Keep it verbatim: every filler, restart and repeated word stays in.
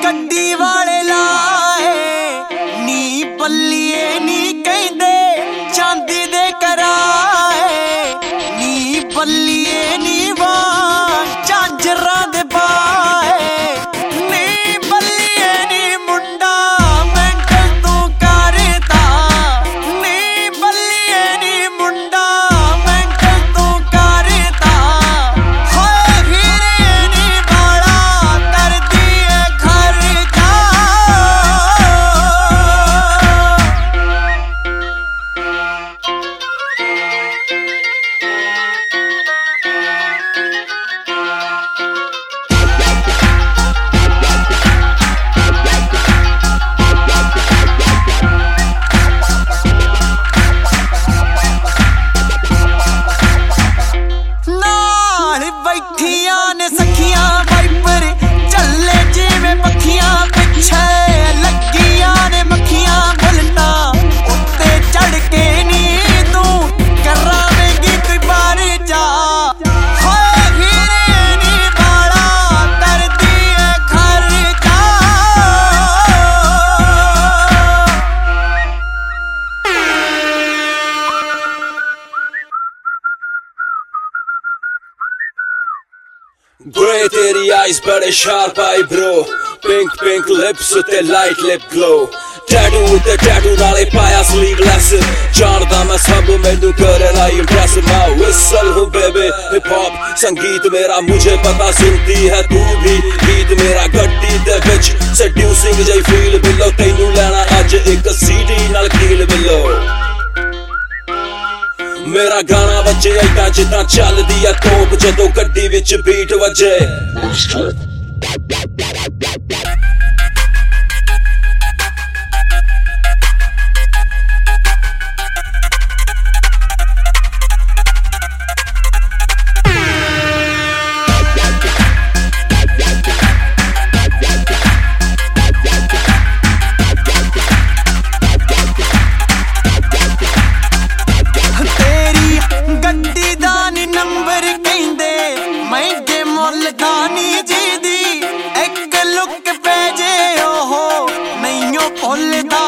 गड्डी वाले लाए नी बल्लिए नी कहंदे चांदी दे कराए नी बल्लिए नी वां झांजरां दे पाए नी बल्लिए नी मुंडा मेंटल तू करता नी बल्लिए नी मुंडा मेंटल तू करता होए हीरे नी बाला कर दिए खर्चा बैठिया ने सखियां वाइपर चले जिवें पखियां पिछे लगिया ने मखियां बुलटा उत्ते चढ़ के नी तू करावेंगी कोई बार जा होए हीरे नी बाला कर दिए खर्चा Grey तेरी eyes बड़े sharp eye bro Pink pink lips उते light lip glow Tattoo उते tattoo नाले पाया sleeveless जानदा मैं सब मैनू करेला impress मैं whistle हूँ baby hip hop संगीत मेरा मुझे पता सुनती है तू भी गीत मेरा गड्डी दे विच seducing जई feel बिलो तैनू लेना अज एक cd नाल कील बिलो मेरा गाना बजे ऐदा जिदा चलदी है तोप जदों गड्डी विच बीट वजे महंगे मुल दानी जी दी एक लुक पे जे ओहो नहीं भुलदा